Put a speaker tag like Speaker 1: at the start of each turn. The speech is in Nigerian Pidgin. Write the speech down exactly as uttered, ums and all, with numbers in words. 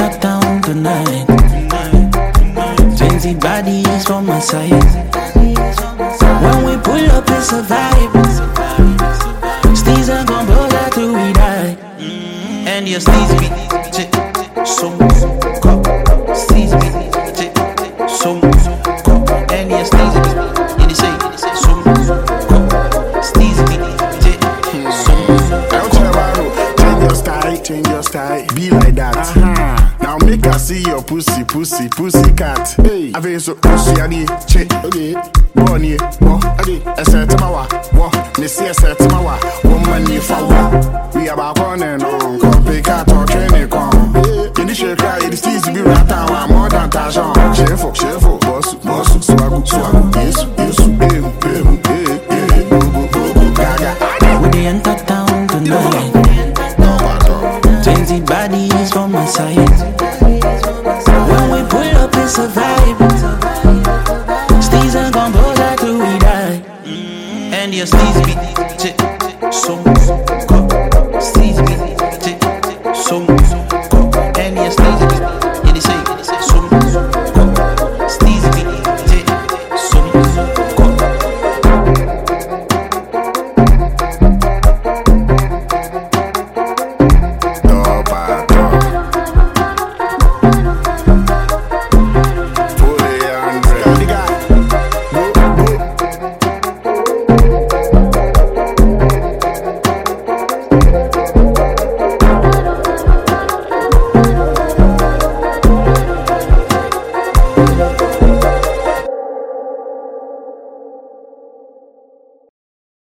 Speaker 1: enter town tonight. Twenty bodies from my side. When we pull up, it's a vibe. Steez are gon' blow that till we die. And your steez beat, so go. Steez beat, so go. And your steez beat, and you say, so go. Steez beat, so go.
Speaker 2: Change your style, change your style, be like that. Uh-huh. Now make her see your pussy, pussy, pussy cat. Hey, I feel so pussy, I need check. Okay, bonnie, bo, adi, a certain hour, wo, Missy a certain hour, woman, if I want. We are back on and on, copycat or training come. In the shake, it is easy to be right now, more than Tajan. Chefo, chefo, boss, boss, swag, swag, yes, yes, eh, eh, eh, eh, bobo, bobo, gaga.
Speaker 1: We dey enter town tonight. Twenty bodies from my side. When we pull up, it's a vibe.